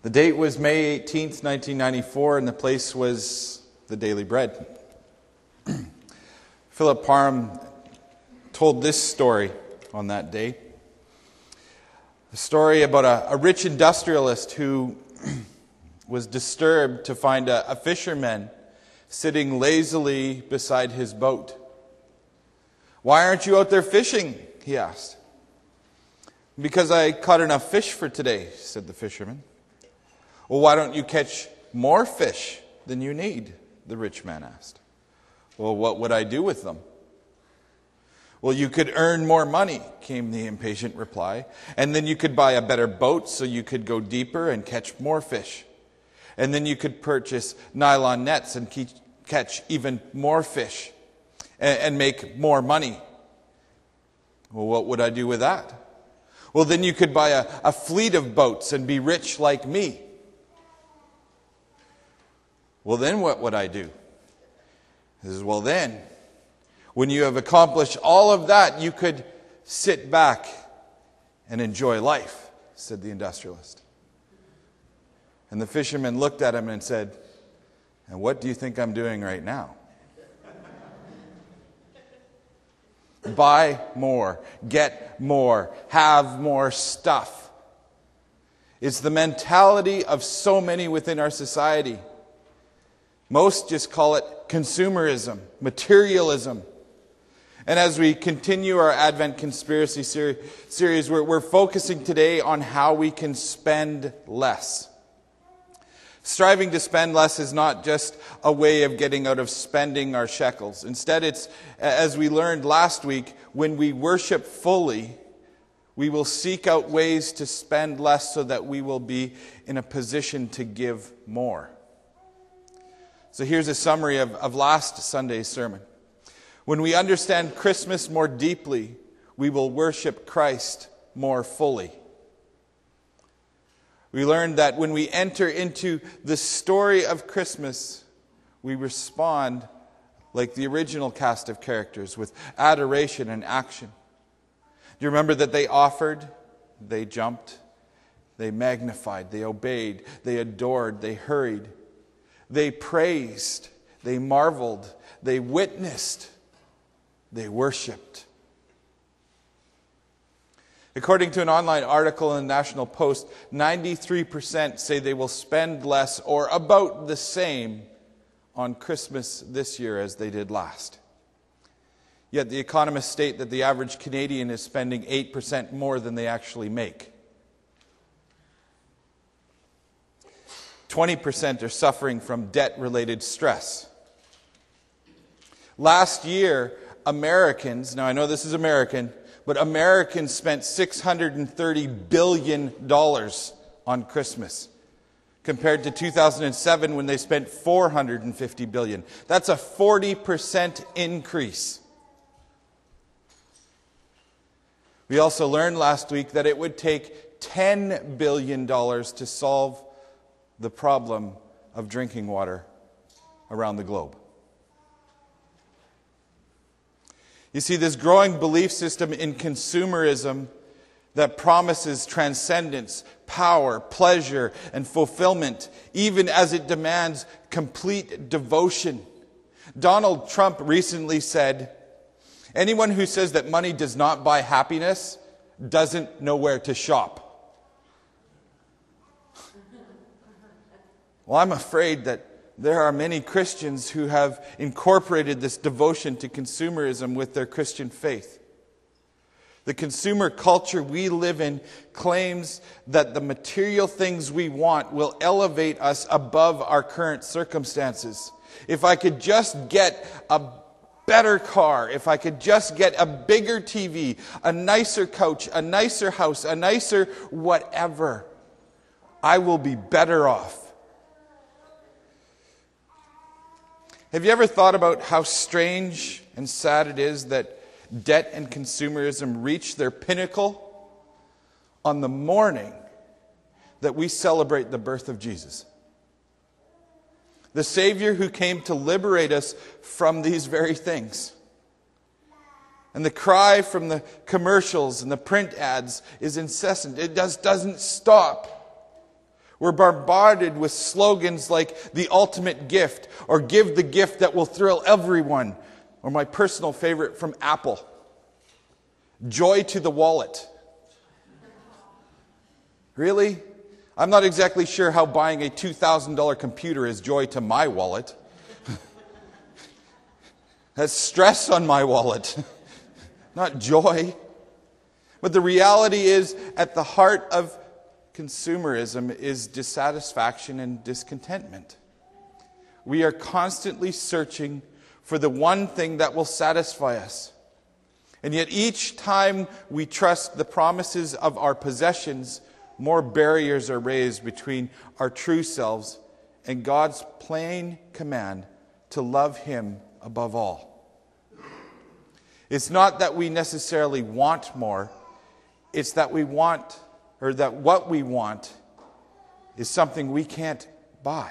The date was May 18th, 1994, and the place was the Daily Bread. Philip Parham told this story on that day. A story about a rich industrialist who was disturbed to find a fisherman sitting lazily beside his boat. "Why aren't you out there fishing?" he asked. "Because I caught enough fish for today," said the fisherman. "Well, why don't you catch more fish than you need?" the rich man asked. "Well, what would I do with them?" "Well, you could earn more money," came the impatient reply. "And then you could buy a better boat so you could go deeper and catch more fish. And then you could purchase nylon nets and catch even more fish and make more money." "Well, what would I do with that?" "Well, then you could buy a fleet of boats and be rich like me." "Well, then what would I do?" He says, "Well, then, when you have accomplished all of that, you could sit back and enjoy life," said the industrialist. And the fisherman looked at him and said, "And what do you think I'm doing right now?" Buy more, get more, have more stuff. It's the mentality of so many within our society. Most just call it consumerism, materialism. And as we continue our Advent Conspiracy series, we're focusing today on how we can spend less. Striving to spend less is not just a way of getting out of spending our shekels. Instead, it's, as we learned last week, when we worship fully, we will seek out ways to spend less so that we will be in a position to give more. So here's a summary of last Sunday's sermon. When we understand Christmas more deeply, we will worship Christ more fully. We learned that when we enter into the story of Christmas, we respond like the original cast of characters with adoration and action. Do you remember that they offered, they jumped, they magnified, they obeyed, they adored, they hurried. They praised, they marveled, they witnessed, they worshipped. According to an online article in the National Post, 93% say they will spend less or about the same on Christmas this year as they did last. Yet the economists state that the average Canadian is spending 8% more than they actually make. 20% are suffering from debt-related stress. Last year, Americans, now I know this is American, but Americans spent $630 billion on Christmas, compared to 2007 when they spent $450 billion. That's a 40% increase. We also learned last week that it would take $10 billion to solve the problem of drinking water around the globe. You see, this growing belief system in consumerism that promises transcendence, power, pleasure, and fulfillment, even as it demands complete devotion. Donald Trump recently said, "Anyone who says that money does not buy happiness doesn't know where to shop." Well, I'm afraid that there are many Christians who have incorporated this devotion to consumerism with their Christian faith. The consumer culture we live in claims that the material things we want will elevate us above our current circumstances. If I could just get a better car, if I could just get a bigger TV, a nicer couch, a nicer house, a nicer whatever, I will be better off. Have you ever thought about how strange and sad it is that debt and consumerism reach their pinnacle on the morning that we celebrate the birth of Jesus? The Savior who came to liberate us from these very things. And the cry from the commercials and the print ads is incessant. It doesn't stop. We're bombarded with slogans like the ultimate gift, or give the gift that will thrill everyone, or my personal favorite from Apple, joy to the wallet. Really? I'm not exactly sure how buying a $2,000 computer is joy to my wallet. That's stress on my wallet, not joy. But the reality is, at the heart of consumerism is dissatisfaction and discontentment. We are constantly searching for the one thing that will satisfy us. And yet each time we trust the promises of our possessions, more barriers are raised between our true selves and God's plain command to love Him above all. It's not that we necessarily want more, it's that we want, or that what we want is something we can't buy.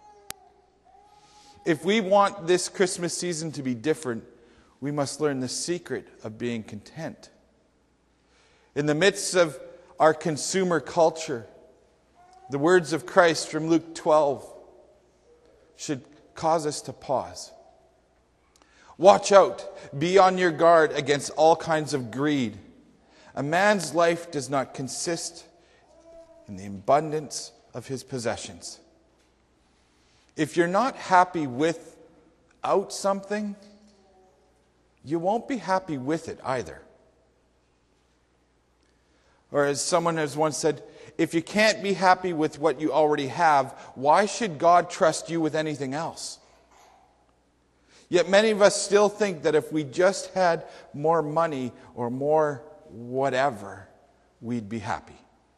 If we want this Christmas season to be different, we must learn the secret of being content. In the midst of our consumer culture, the words of Christ from Luke 12 should cause us to pause. Watch out, be on your guard against all kinds of greed. A man's life does not consist in the abundance of his possessions. If you're not happy without something, you won't be happy with it either. Or as someone has once said, if you can't be happy with what you already have, why should God trust you with anything else? Yet many of us still think that if we just had more money or more whatever, we'd be happy.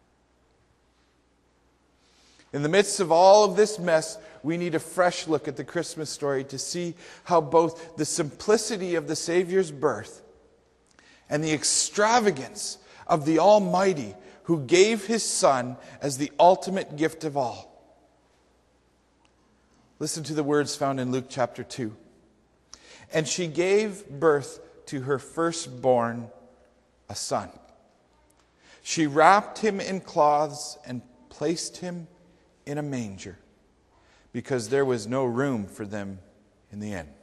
In the midst of all of this mess, we need a fresh look at the Christmas story to see how both the simplicity of the Savior's birth and the extravagance of the Almighty who gave His Son as the ultimate gift of all. Listen to the words found in Luke chapter 2. And she gave birth to her firstborn, a son. She wrapped him in cloths and placed him in a manger, because there was no room for them in the inn.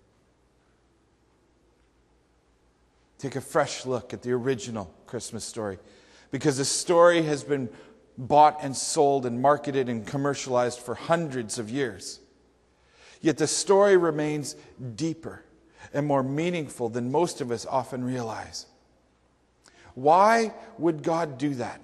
Take a fresh look at the original Christmas story, because the story has been bought and sold and marketed and commercialized for hundreds of years. Yet the story remains deeper and more meaningful than most of us often realize. Why would God do that?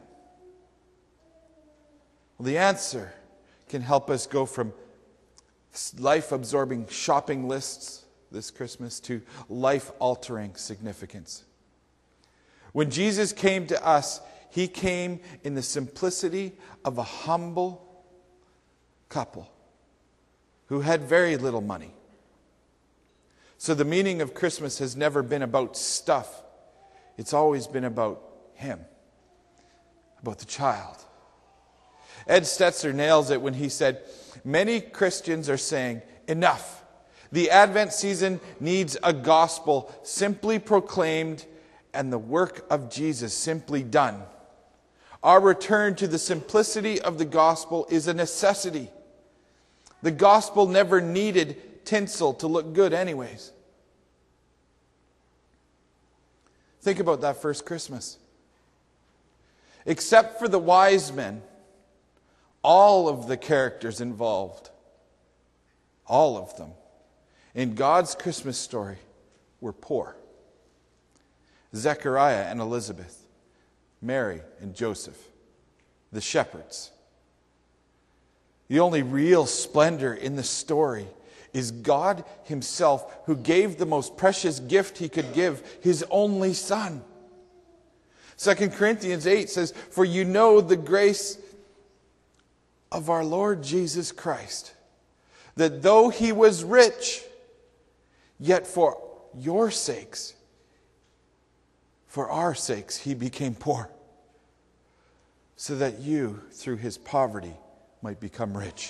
Well, the answer can help us go from life-absorbing shopping lists this Christmas to life-altering significance. When Jesus came to us, He came in the simplicity of a humble couple who had very little money. So the meaning of Christmas has never been about stuff. It's always been about Him, about the child. Ed Stetzer nails it when he said, many Christians are saying, enough. The Advent season needs a gospel simply proclaimed and the work of Jesus simply done. Our return to the simplicity of the gospel is a necessity. The gospel never needed tinsel to look good anyways. Think about that first Christmas. Except for the wise men, all of the characters involved, all of them, in God's Christmas story were poor. Zechariah and Elizabeth, Mary and Joseph, the shepherds. The only real splendor in the story is God Himself, who gave the most precious gift He could give, His only Son. 2 Corinthians 8 says, for you know the grace of our Lord Jesus Christ, that though He was rich, yet for your sakes, for our sakes, He became poor, so that you, through His poverty, might become rich.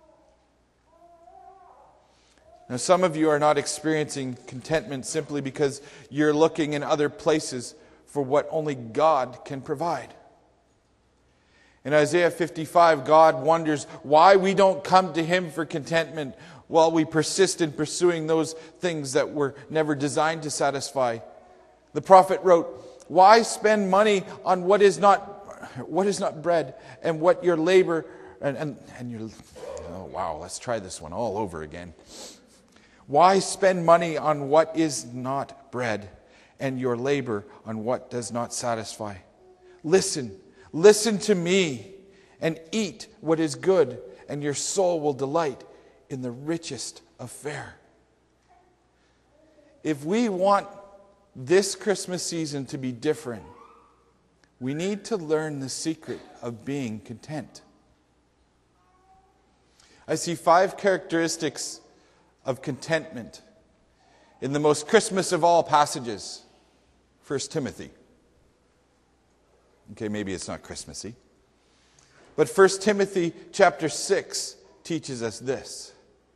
Now, some of you are not experiencing contentment simply because you're looking in other places for what only God can provide. In Isaiah 55, God wonders why we don't come to Him for contentment while we persist in pursuing those things that were never designed to satisfy. The prophet wrote, "Why spend money on what is not bread, and what your labor and your..." Oh wow, let's try this one all over again. "Why spend money on what is not bread, and your labor on what does not satisfy? Listen to me, and eat what is good, and your soul will delight in the richest of fare." If we want this Christmas season to be different, we need to learn the secret of being content. I see 5 characteristics of contentment in the most Christmas of all passages, 1 Timothy. Okay, maybe it's not Christmassy. But 1 Timothy chapter 6 teaches us this.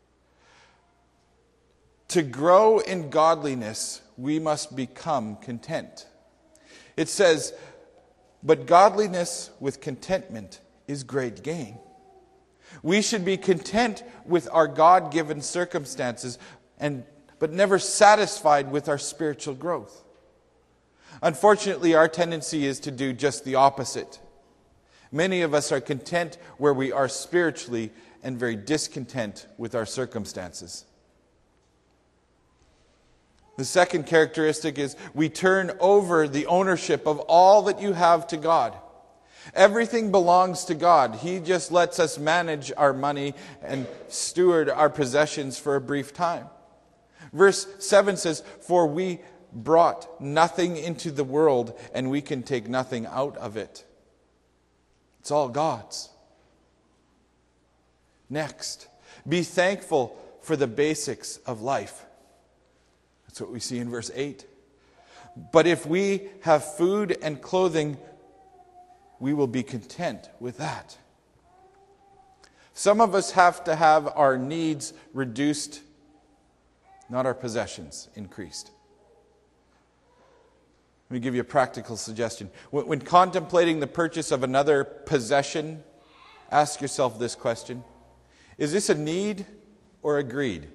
To grow in godliness, we must become content. It says, "But godliness with contentment is great gain." We should be content with our God-given circumstances, but never satisfied with our spiritual growth. Unfortunately, our tendency is to do just the opposite. Many of us are content where we are spiritually and very discontent with our circumstances. The second characteristic is we turn over the ownership of all that you have to God. Everything belongs to God. He just lets us manage our money and steward our possessions for a brief time. Verse 7 says, "For we brought nothing into the world, and we can take nothing out of it." It's all God's. Next, be thankful for the basics of life. That's what we see in verse 8. "But if we have food and clothing, we will be content with that." Some of us have to have our needs reduced, not our possessions increased. Let me give you a practical suggestion. When contemplating the purchase of another possession, ask yourself this question: is this a need or a greed?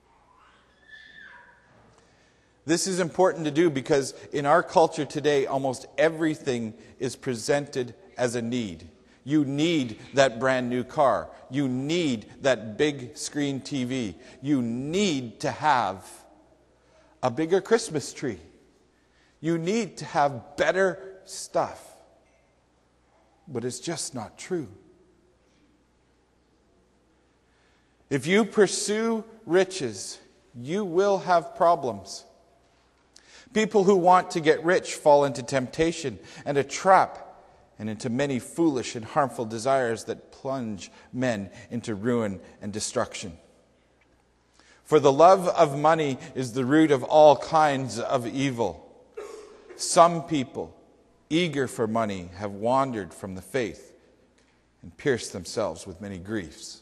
This is important to do because in our culture today, almost everything is presented as a need. You need that brand new car. You need that big screen TV. You need to have a bigger Christmas tree. You need to have better stuff. But it's just not true. If you pursue riches, you will have problems. People who want to get rich fall into temptation and a trap and into many foolish and harmful desires that plunge men into ruin and destruction. For the love of money is the root of all kinds of evil. Some people, eager for money, have wandered from the faith and pierced themselves with many griefs.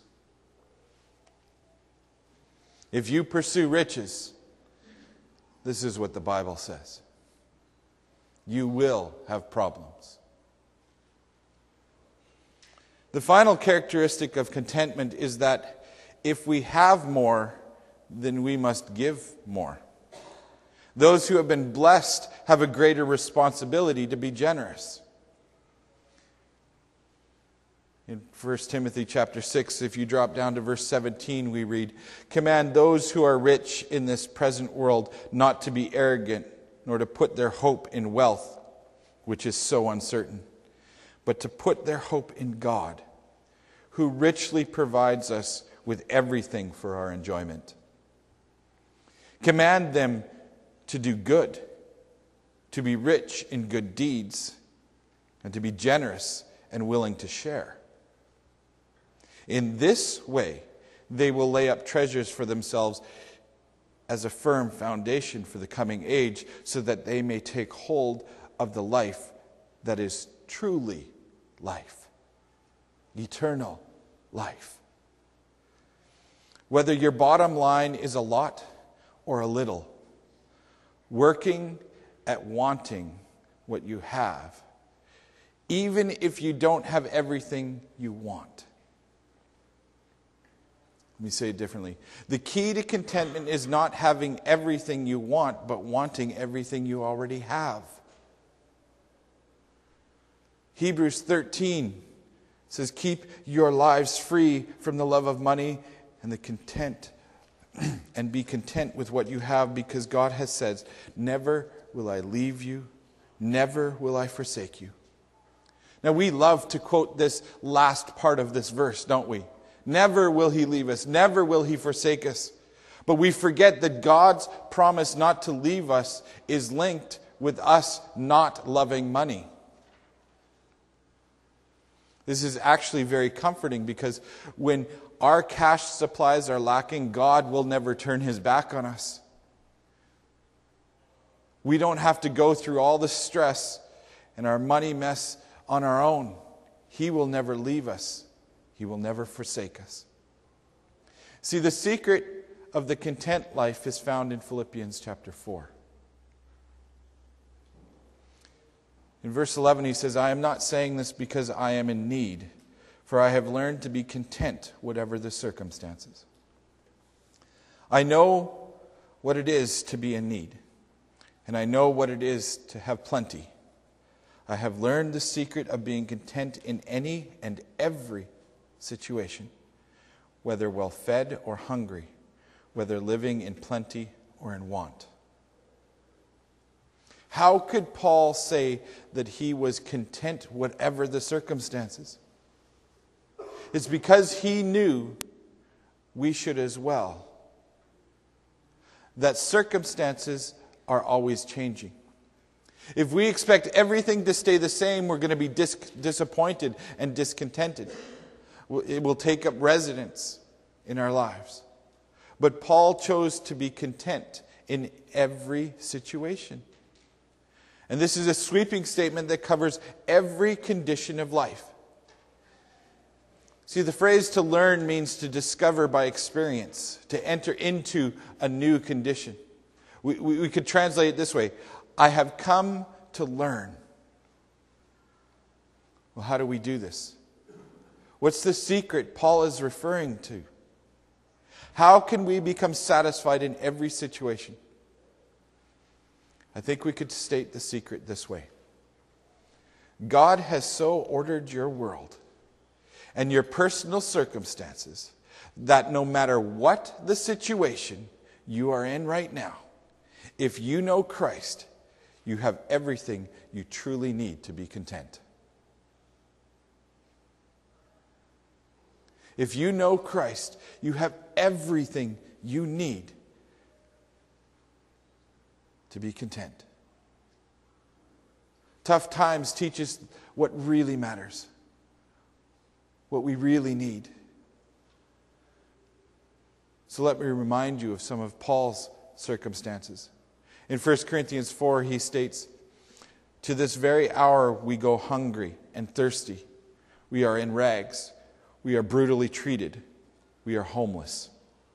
If you pursue riches, this is what the Bible says: you will have problems. The final characteristic of contentment is that if we have more, then we must give more. Those who have been blessed have a greater responsibility to be generous. In 1 Timothy chapter 6, if you drop down to verse 17, we read, "Command those who are rich in this present world not to be arrogant, nor to put their hope in wealth, which is so uncertain, but to put their hope in God, who richly provides us with everything for our enjoyment. Command them to do good, to be rich in good deeds, and to be generous and willing to share. In this way, they will lay up treasures for themselves as a firm foundation for the coming age, so that they may take hold of the life that is truly life, eternal life." Whether your bottom line is a lot or a little, working at wanting what you have even if you don't have everything you want. Let me say it differently. The key to contentment is not having everything you want, but wanting everything you already have. Hebrews 13 says, keep your lives free from the love of money and the content, and be content with what you have, because God has said, never will I leave you, never will I forsake you. Now we love to quote this last part of this verse, don't we? Never will he leave us, never will he forsake us. But we forget that God's promise not to leave us is linked with us not loving money. This is actually very comforting, because when our cash supplies are lacking, God will never turn his back on us. We don't have to go through all the stress and our money mess on our own. He will never leave us. He will never forsake us. See, the secret of the content life is found in Philippians chapter 4. In verse 11 he says, I am not saying this because I am in need, for I have learned to be content whatever the circumstances. I know what it is to be in need, and I know what it is to have plenty. I have learned the secret of being content in any and every situation, whether well-fed or hungry, whether living in plenty or in want. How could Paul say that he was content whatever the circumstances? It's because he knew we should as well. That circumstances are always changing. If we expect everything to stay the same, we're going to be disappointed and discontented. It will take up residence in our lives. But Paul chose to be content in every situation. And this is a sweeping statement that covers every condition of life. See, the phrase to learn means to discover by experience, to enter into a new condition. We could translate it this way: I have come to learn. Well, how do we do this? What's the secret Paul is referring to? How can we become satisfied in every situation? I think we could state the secret this way. God has so ordered your world and your personal circumstances that no matter what the situation you are in right now, if you know Christ, you have everything you truly need to be content. If you know Christ, you have everything you need to be content. Tough times teach us what really matters, what we really need. So let me remind you of some of Paul's circumstances. In 1 Corinthians 4, he states, to this very hour we go hungry and thirsty. We are in rags. We are brutally treated. We are homeless.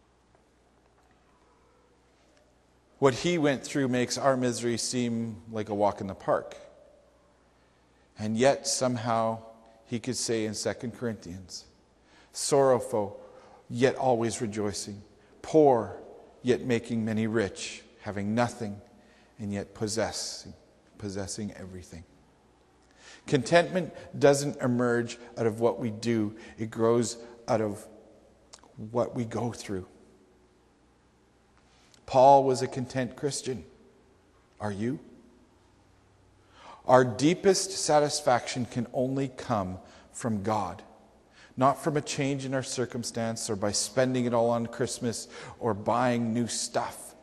What he went through makes our misery seem like a walk in the park. And yet somehow he could say in 2 Corinthians, sorrowful, yet always rejoicing. Poor, yet making many rich. Having nothing, and yet possessing everything. Contentment doesn't emerge out of what we do. It grows out of what we go through. Paul was a content Christian. Are you? Our deepest satisfaction can only come from God, not from a change in our circumstance or by spending it all on Christmas or buying new stuff.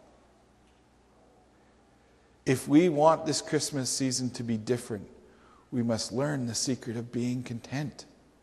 If we want this Christmas season to be different, we must learn the secret of being content.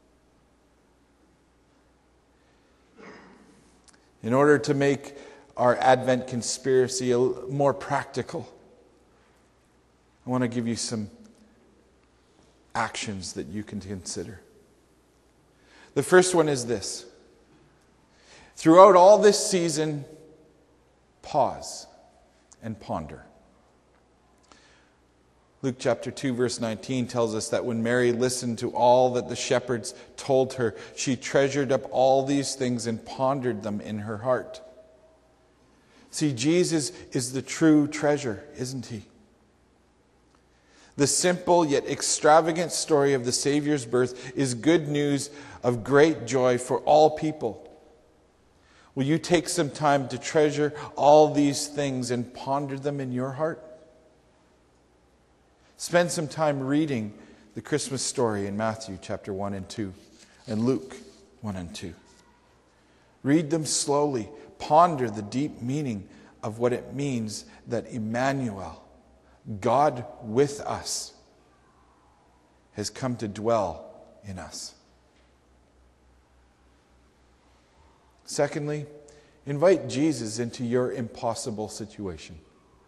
In order to make our Advent conspiracy more practical, I want to give you some actions that you can consider. The first one is this. Throughout all this season, pause and ponder. Luke chapter 2 verse 19 tells us that when Mary listened to all that the shepherds told her, she treasured up all these things and pondered them in her heart. See, Jesus is the true treasure, isn't he? The simple yet extravagant story of the Savior's birth is good news of great joy for all people. Will you take some time to treasure all these things and ponder them in your heart? Spend some time reading the Christmas story in Matthew chapter 1 and 2 and Luke 1 and 2. Read them slowly. Ponder the deep meaning of what it means that Emmanuel, God with us, has come to dwell in us. Secondly, invite Jesus into your impossible situation.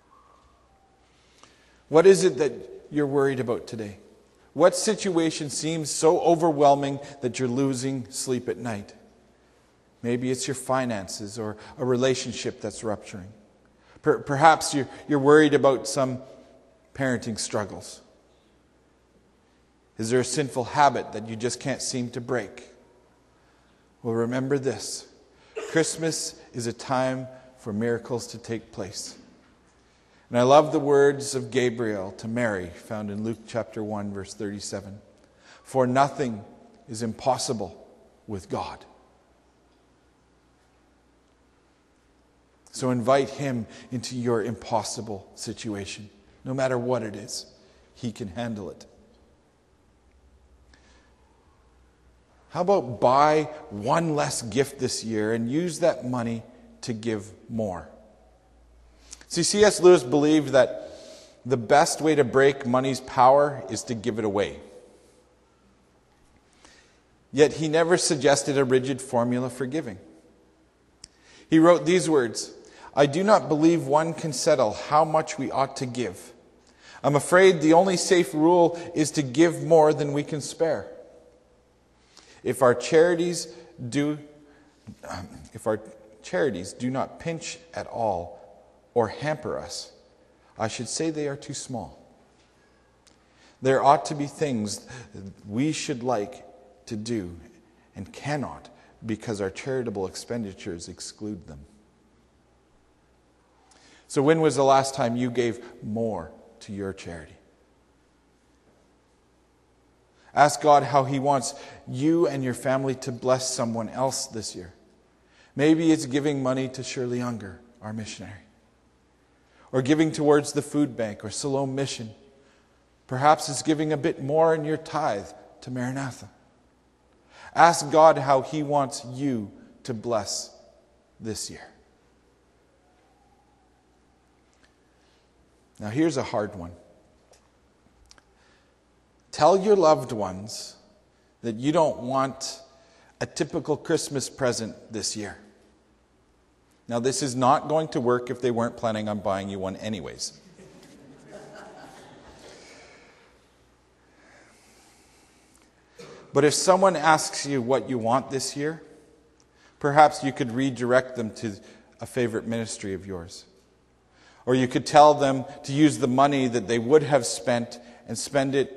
What is it that you're worried about today? What situation seems so overwhelming that you're losing sleep at night? Maybe it's your finances or a relationship that's rupturing. Perhaps you're worried about some parenting struggles. Is there a sinful habit that you just can't seem to break? Well, remember this. Christmas is a time for miracles to take place. And I love the words of Gabriel to Mary, found in Luke chapter 1, verse 37. For nothing is impossible with God. So invite him into your impossible situation. No matter what it is, he can handle it. How about buy one less gift this year and use that money to give more? See, C.S. Lewis believed that the best way to break money's power is to give it away. Yet he never suggested a rigid formula for giving. He wrote these words, I do not believe one can settle how much we ought to give. I'm afraid the only safe rule is to give more than we can spare. If our charities do not pinch at all or hamper us, I should say they are too small. There ought to be things we should like to do and cannot because our charitable expenditures exclude them. So when was the last time you gave more to your charity? Ask God how he wants you and your family to bless someone else this year. Maybe it's giving money to Shirley Unger, our missionary, or giving towards the food bank or Siloam Mission. Perhaps it's giving a bit more in your tithe to Maranatha. Ask God how he wants you to bless this year. Now here's a hard one. Tell your loved ones that you don't want a typical Christmas present this year. Now, this is not going to work if they weren't planning on buying you one anyways. But if someone asks you what you want this year, perhaps you could redirect them to a favorite ministry of yours. Or you could tell them to use the money that they would have spent and spend it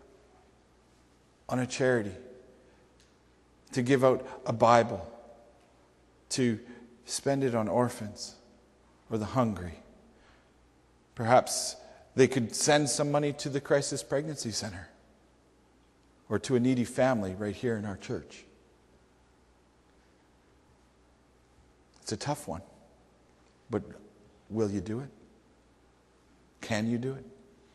on a charity, to give out a Bible, to spend it on orphans or the hungry. Perhaps they could send some money to the Crisis Pregnancy Center or to a needy family right here in our church. It's a tough one, but will you do it? Can you do it?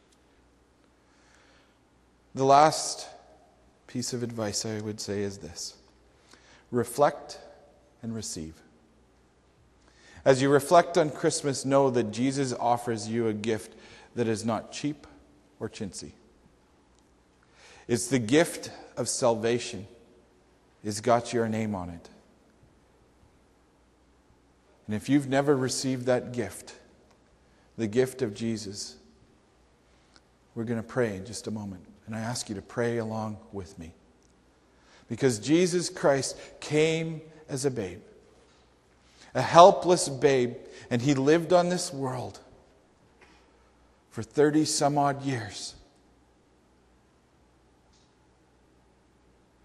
The last piece of advice I would say is this. Reflect and receive. As you reflect on Christmas, know that Jesus offers you a gift that is not cheap or chintzy. It's the gift of salvation. It's got your name on it. And if you've never received that gift, the gift of Jesus, we're going to pray in just a moment. And I ask you to pray along with me. Because Jesus Christ came as a babe. A helpless babe. And he lived on this world for 30 some odd years.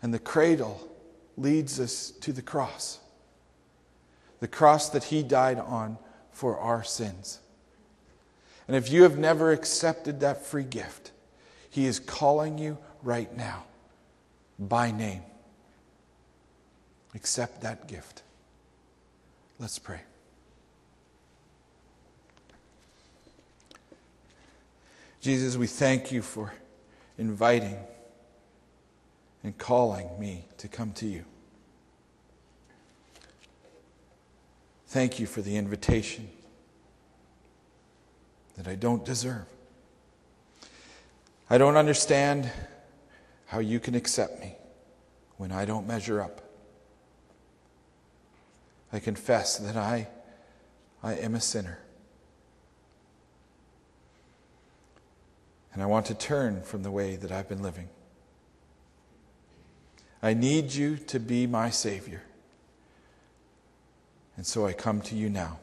And the cradle leads us to the cross that he died on for our sins. And if you have never accepted that free gift, he is calling you right now by name. Accept that gift. Let's pray. Jesus, we thank you for inviting and calling me to come to you. Thank you for the invitation that I don't deserve. I don't understand how you can accept me when I don't measure up. I confess that I am a sinner. And I want to turn from the way that I've been living. I need you to be my Savior. And so I come to you now.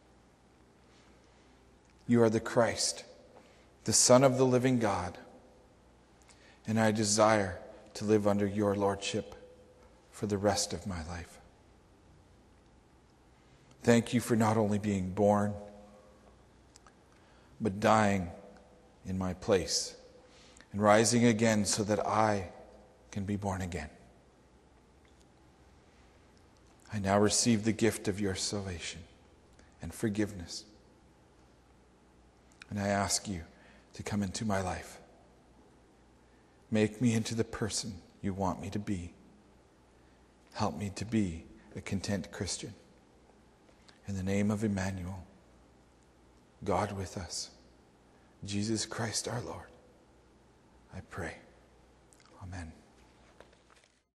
You are the Christ, the Son of the living God. And I desire to live under your lordship for the rest of my life. Thank you for not only being born, but dying in my place and rising again so that I can be born again. I now receive the gift of your salvation and forgiveness. And I ask you to come into my life. Make me into the person you want me to be. Help me to be a content Christian. In the name of Emmanuel, God with us, Jesus Christ our Lord, I pray. Amen.